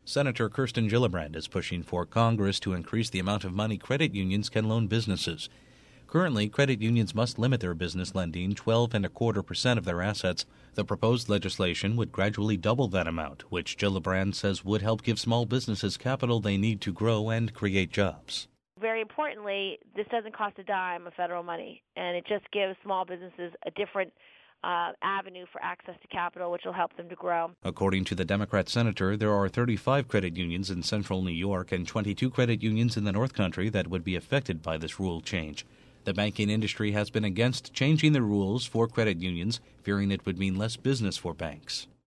Senator Kirsten Gillibrand is pushing for Congress to increase the amount of money credit unions can loan businesses. Currently, credit unions must limit their business lending 12.25% of their assets. The proposed legislation would gradually double that amount, which Gillibrand says would help give small businesses capital they need to grow and create jobs. Very importantly, this doesn't cost a dime of federal money, and it just gives small businesses a different avenue for access to capital, which will help them to grow. According to the Democrat senator, there are 35 credit unions in central New York and 22 credit unions in the North Country that would be affected by this rule change. The banking industry has been against changing the rules for credit unions, fearing it would mean less business for banks.